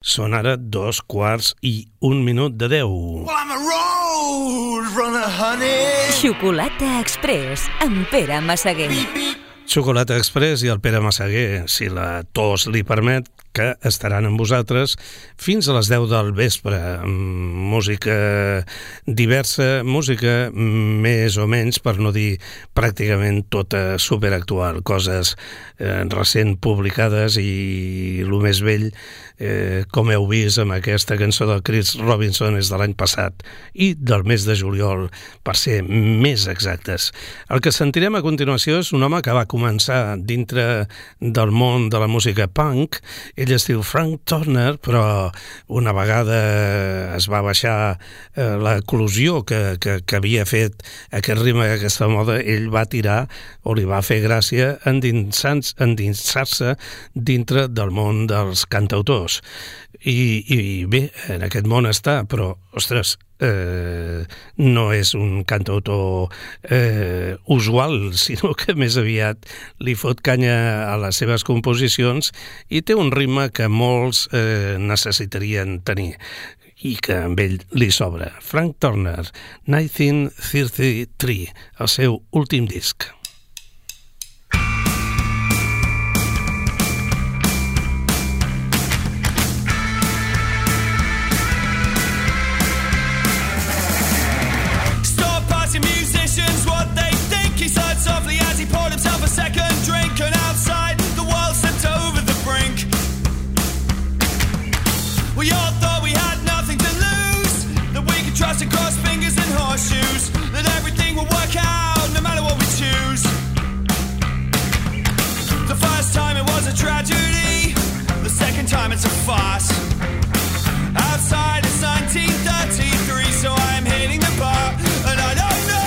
Són ara 2:01 Well, I'm a road runner, honey. Xocolata Express amb Pere Massaguer. Xocolata Express i el Pere Massaguer, si la tos li permet, que estaran amb vosaltres fins a les 10 del vespre. Música diversa, música més o menys, per no dir pràcticament tota superactual, coses recent publicades i el més vell, com heu vist amb aquesta cançó del Chris Robinson, és de l'any passat i del mes de juliol, per ser més exactes. El que sentirem a continuació és un home que va començar dintre del món de la música punk. Ell es diu Frank Turner, però una vegada es va baixar l'eclosió que havia fet aquest ritme, aquesta moda, ell va tirar, o li va fer gràcia, endinsar-se dintre del món dels cantautors. I bé, en aquest món està, però, ostres, no és un cantautor usual, sinó que més aviat li fot canya a les seves composicions i té un ritme que molts necessitarien tenir i que amb ell li sobra. Frank Turner, 1933, el seu últim disc. Softly as he poured himself a second drink, and outside the world slipped over the brink. We all thought we had nothing to lose, that we could trust and cross fingers and horseshoes, that everything would work out no matter what we choose. The first time it was a tragedy, the second time it's a farce. Outside it's 1933, so I'm hitting the bar, and I don't know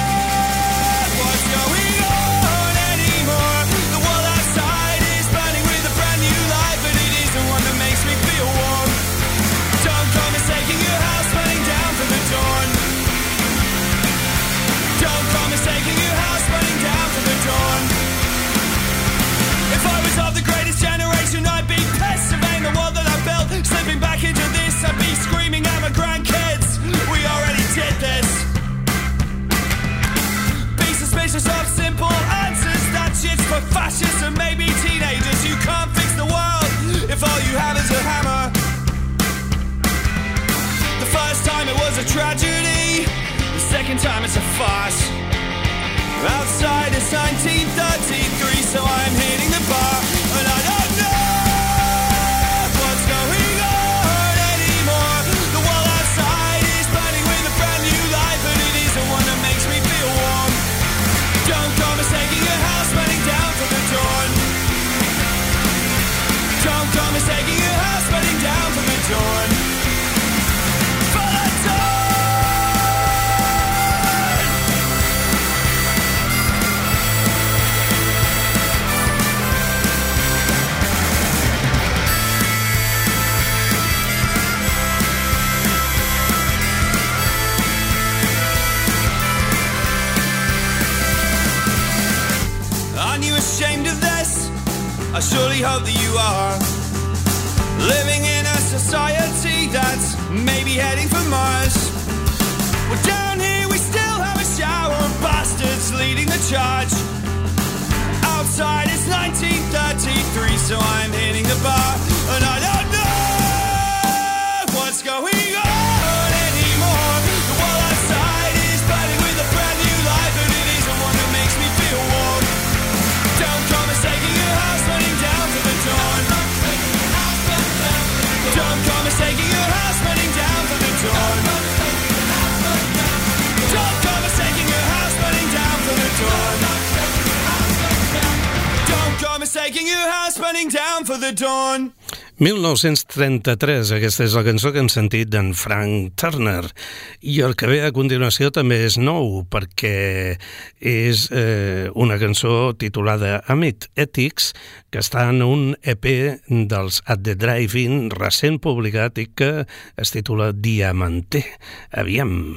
slipping back into this, I'd be screaming at my grandkids. We already did this. Be suspicious of simple answers. That shit's for fascists and maybe teenagers. You can't fix the world if all you have is a hammer. The first time it was a tragedy, the second time it's a farce. Outside it's 1933, so I'm hitting the bar, and I don't know what's going on anymore. The world outside is burning with a brand new light, but it isn't one that makes me feel warm. Don't come mistaking your house burning down for the dawn. Don't come mistaking your house burning down for the dawn. For the dawn. Ashamed of this, I surely hope that you are living in a society that's maybe heading for Mars. Well, down here we still have a shower of bastards leading the charge. Outside it's 1933, so I'm hitting the bar, and I don't know what's going on anymore. The world outside is burning with a brand new light, but it isn't one that makes me feel warm. Don't come mistaking your house burning down for the dawn. Don't come mistaking your house burning down for the dawn. Don't come mistaking your house burning down for the dawn. Don't come mistaking your house burning down for the dawn. 1933, aquesta és la cançó que hem sentit d'en Frank Turner, i el que ve a continuació també és nou, perquè és una cançó titulada Amid Ethics, que està en un EP dels At The Drive-In recent publicat i que es titula Diamanté. Aviam.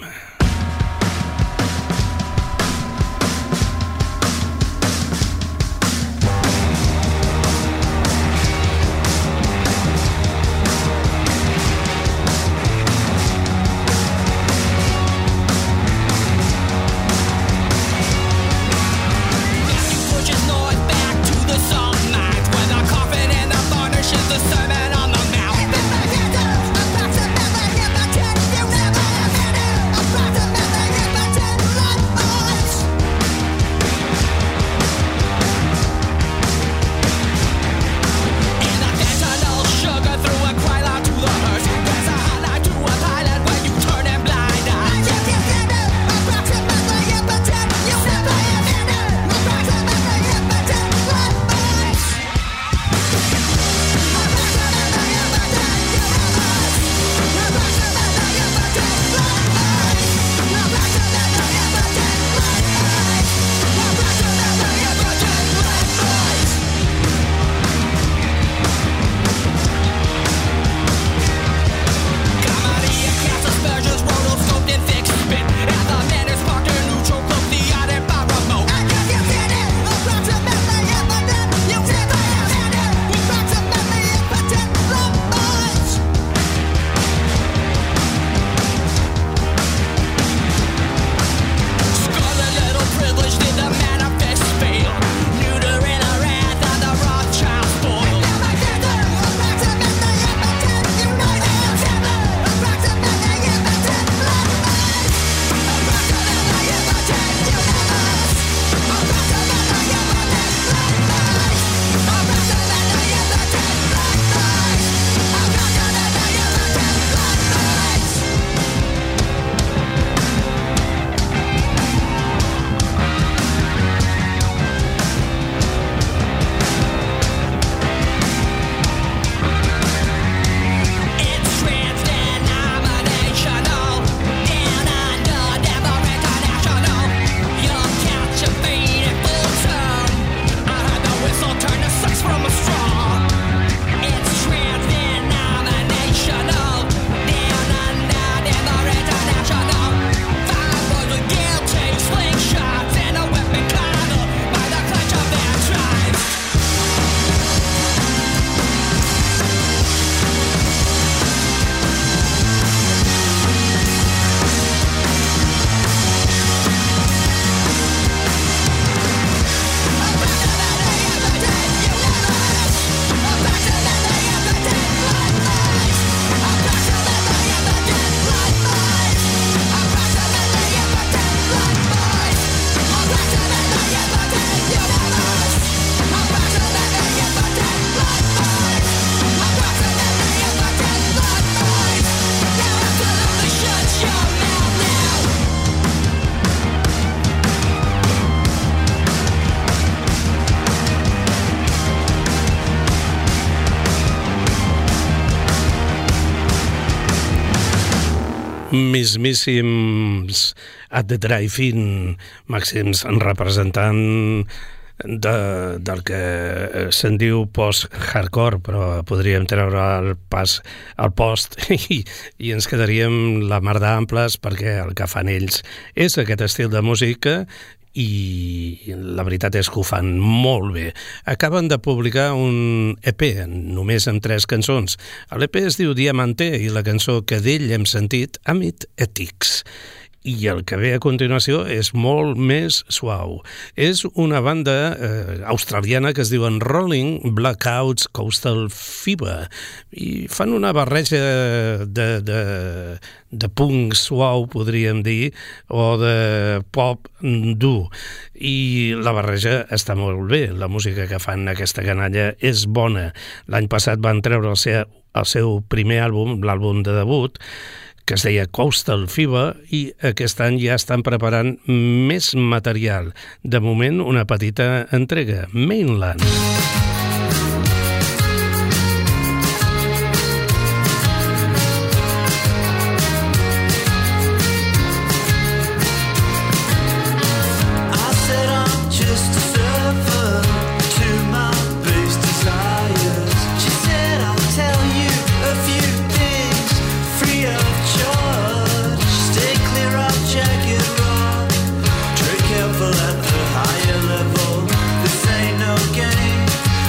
mismíssims At the Drive-In, màxims representant del que se'n diu post-hardcore, però podríem treure el post i ens quedaríem la mar d'amples, perquè el que fan ells és aquest estil de música i la veritat és que ho fan molt bé. Acaben de publicar un EP només amb 3 cançons. L'EP es diu Diamante i la cançó que d'ell hem sentit, Amit Ethics. I el que ve a continuació és molt més suau. És una banda australiana que es diuen Rolling Blackouts Coastal Fever i fan una barreja de punk suau, podríem dir, o de pop dur. I la barreja està molt bé. La música que fan aquesta canalla és bona. L'any passat van treure el seu primer àlbum, l'àlbum de debut, que es deia Coastal Fever, i aquest any ja estan preparant més material. De moment, una petita entrega, Mainland. Careful at the higher level, this ain't no game.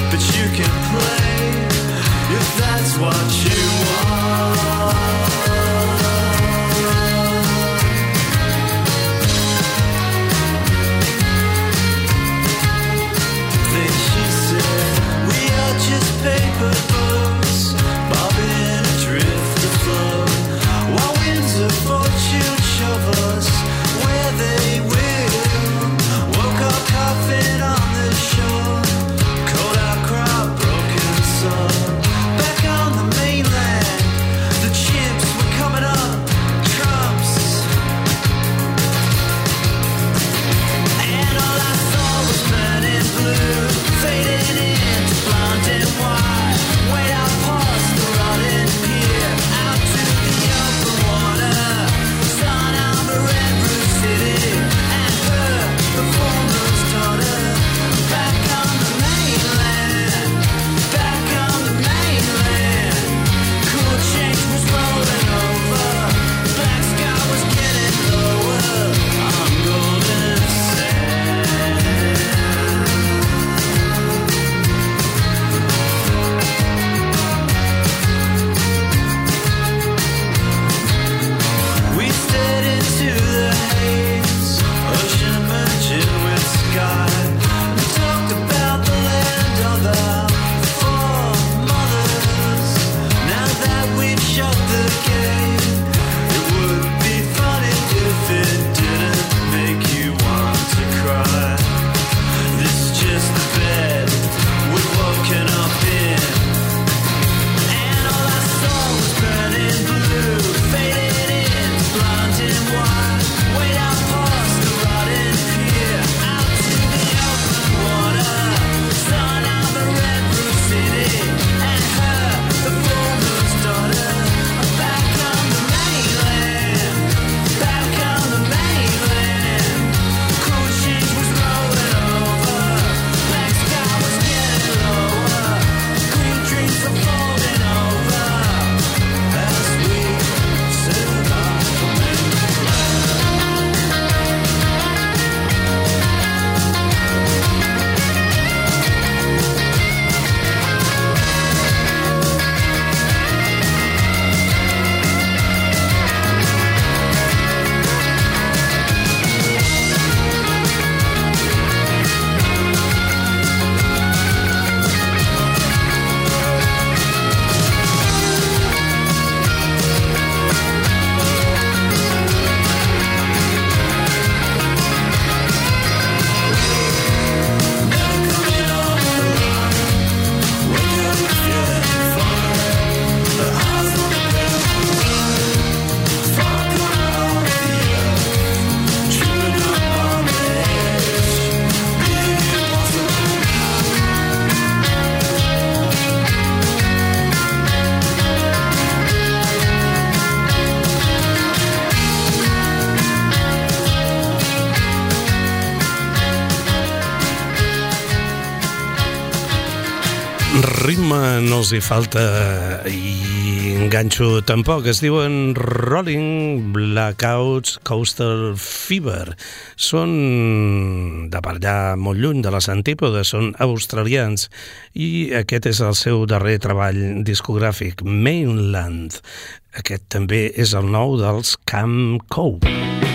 no els hi falta i enganxo tampoc. Es diuen Rolling Blackouts Coastal Fever. Són de per allà molt lluny de les antípodes, són australians i aquest és el seu darrer treball discogràfic, Mainland. Aquest també és el nou dels Camp Cove.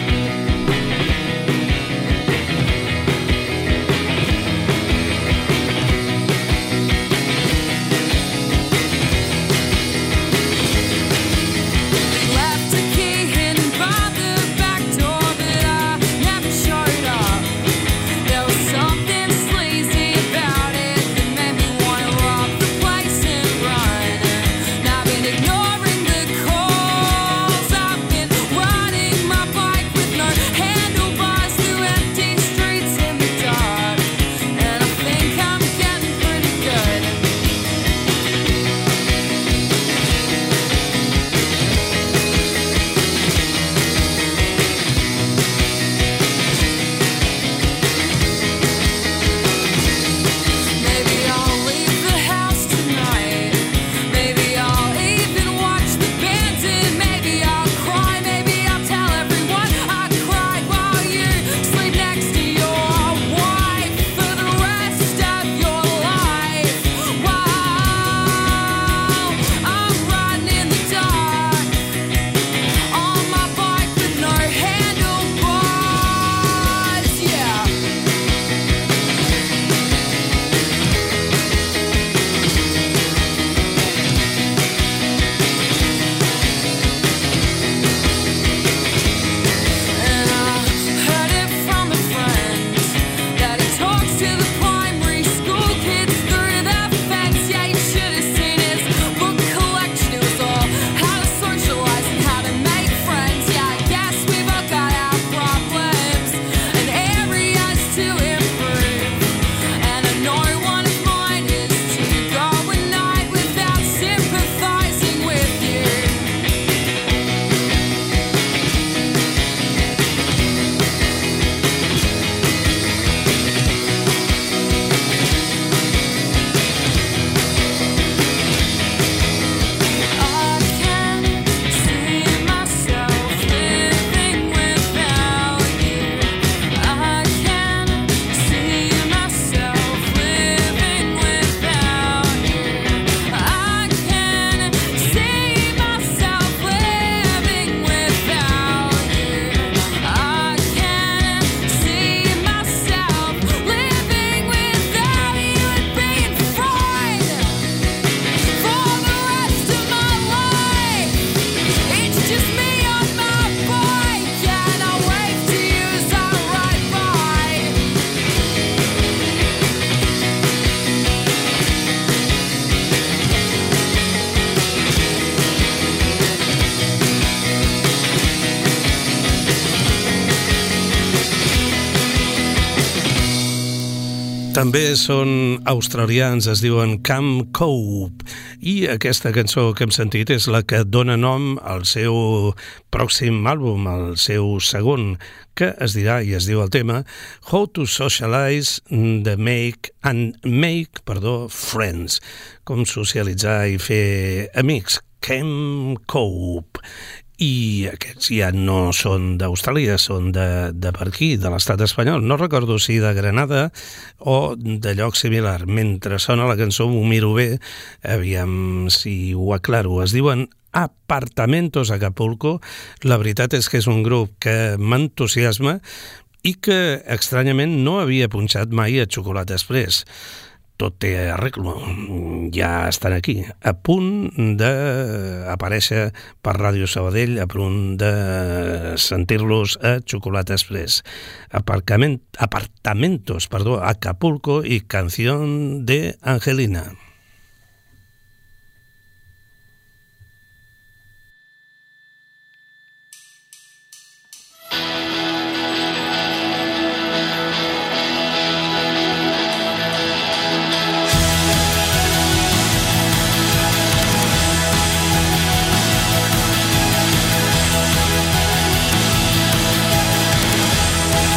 També són australians, es diuen Camp Cove, i aquesta cançó que hem sentit és la que dona nom al seu pròxim àlbum, el seu segon, que es dirà, i es diu el tema, How to Socialize Make Friends, com socialitzar i fer amics, Camp Cove. I aquests ja no són d'Austràlia, són de per aquí, de l'estat espanyol. No recordo si de Granada o de lloc similar. Mentre sona la cançó m'ho miro bé, aviam si ho aclaro. Es diuen Apartamentos Acapulco. La veritat és que és un grup que m'entusiasma i que, estranyament, no havia punxat mai a Chocolate Express. Tot té arreglo, ja estan aquí, a punt d'aparèixer per Ràdio Sabadell, a punt de sentir-los a Chocolate Express. Apartamentos, Acapulco y Canción de Angelina.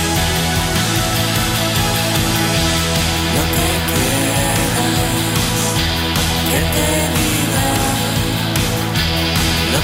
No te quedas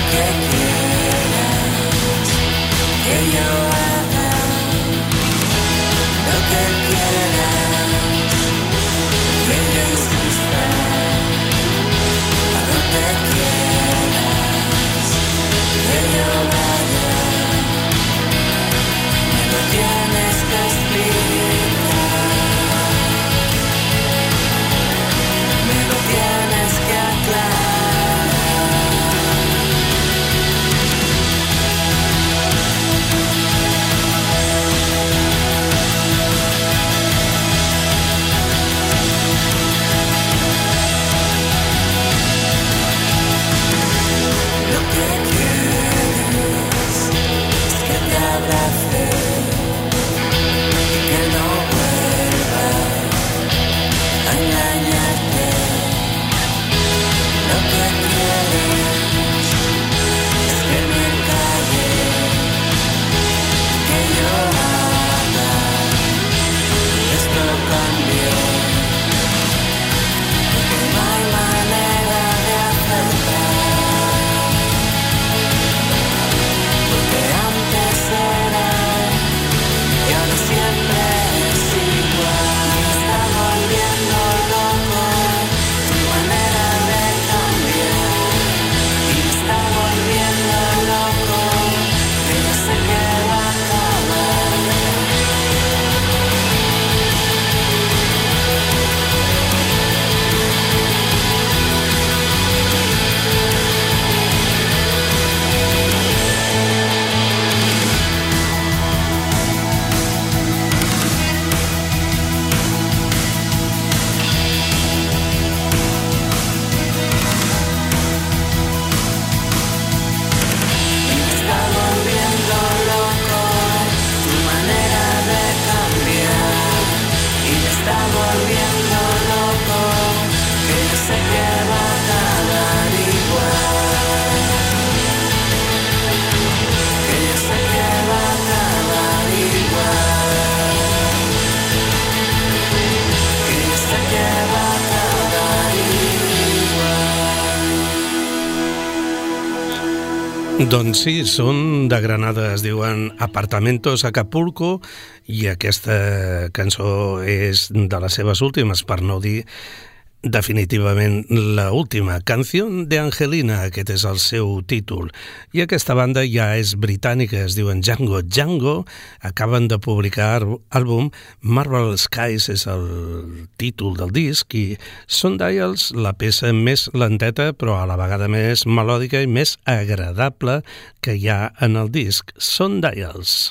Doncs sí, són de Granada, es diuen Apartamentos Acapulco, i aquesta cançó és de les seves últimes, per no dir definitivament la última. Canción de Angelina, aquest és el seu títol. I aquesta banda ja és britànica, es diuen Django. Django acaben de publicar àlbum, Marble Skies és el títol del disc, i Sundials, la peça més lenteta però a la vegada més melòdica i més agradable que hi ha en el disc. Sundials.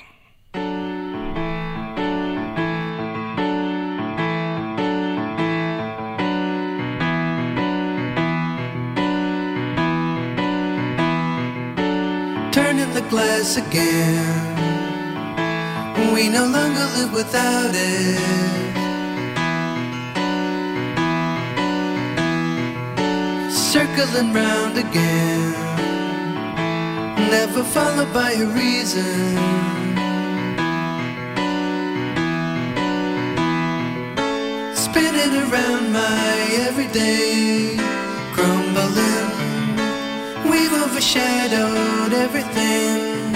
Turning the glass again, we no longer live without it. Circling round again, never followed by a reason. Spinning around my everyday, crumbling. We've overshadowed everything,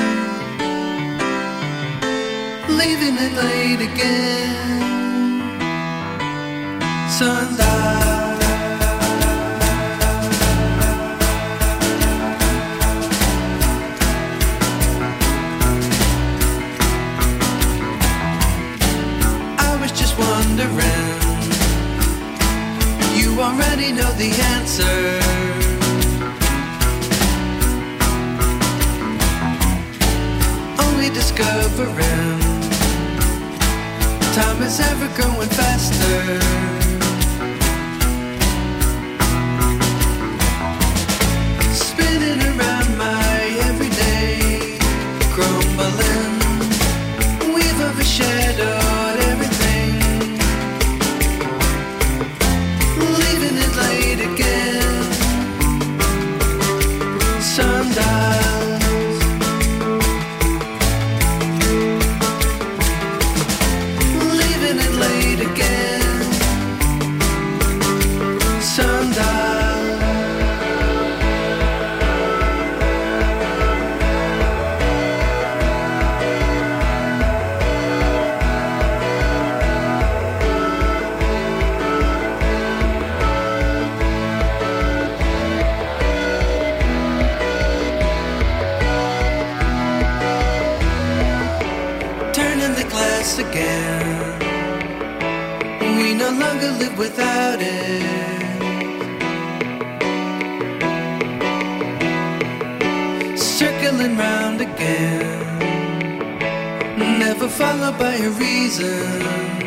leaving it late again. Sunlight, I was just wondering, you already know the answer. Discovering time is ever going faster. Spinning around my everyday, crumbling. We've overshadowed everything, leaving it late again. Sundial, once again. We no longer live without it. Circling round again, never followed by a reason.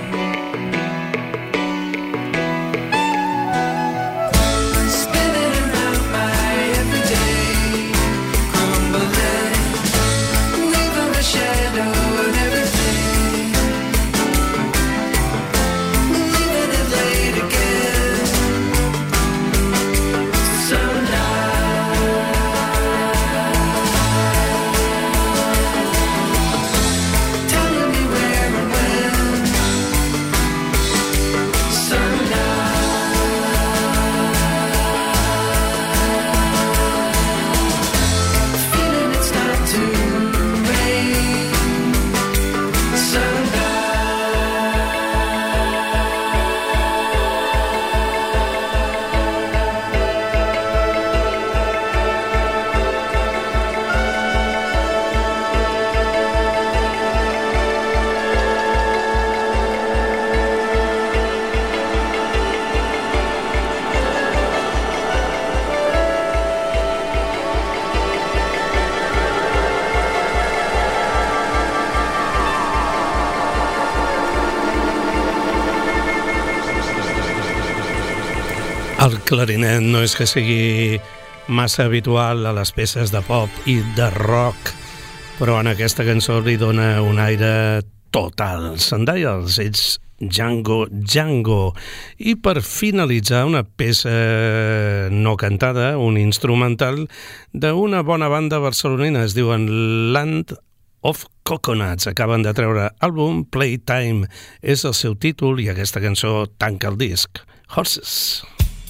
El clarinet no és que sigui massa habitual a les peces de pop i de rock, però en aquesta cançó li dona un aire total. Se'n deia els ells Django Django. I per finalitzar, una peça no cantada, un instrumental d'una bona banda barcelonina, es diuen Land of Coconuts. Acaben de treure àlbum, Playtime és el seu títol, i aquesta cançó tanca el disc. Horses.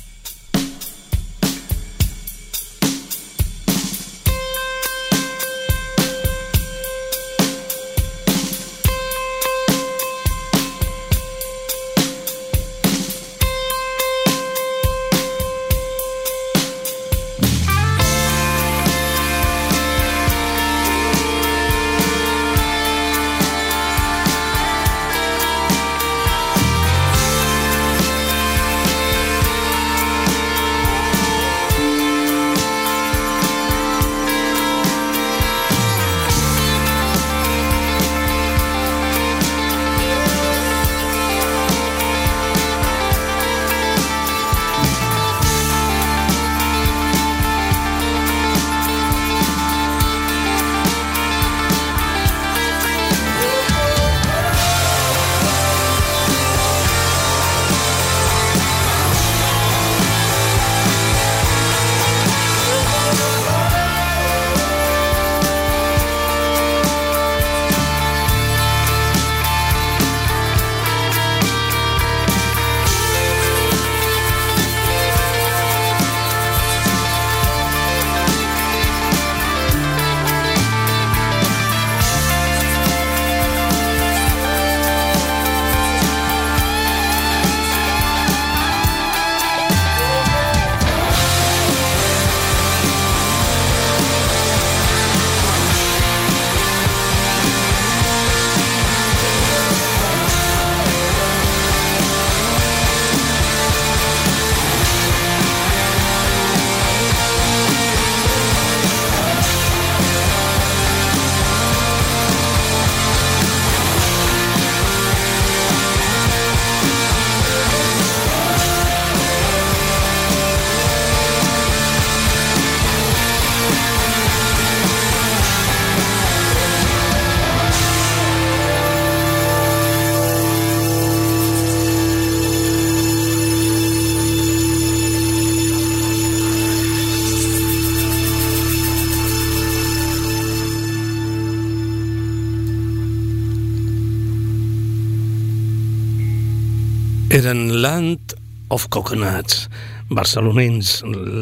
Eren Land of Coconuts, barcelonins.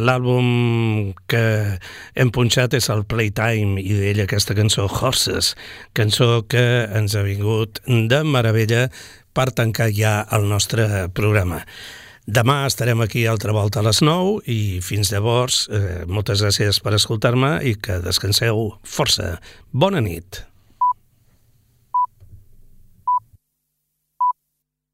L'àlbum que hem punxat és el Playtime i d'ell aquesta cançó Horses, cançó que ens ha vingut de meravella per tancar ja el nostre programa. Demà estarem aquí altra volta a les 9 i fins llavors moltes gràcies per escoltar-me i que descanseu força. Bona nit.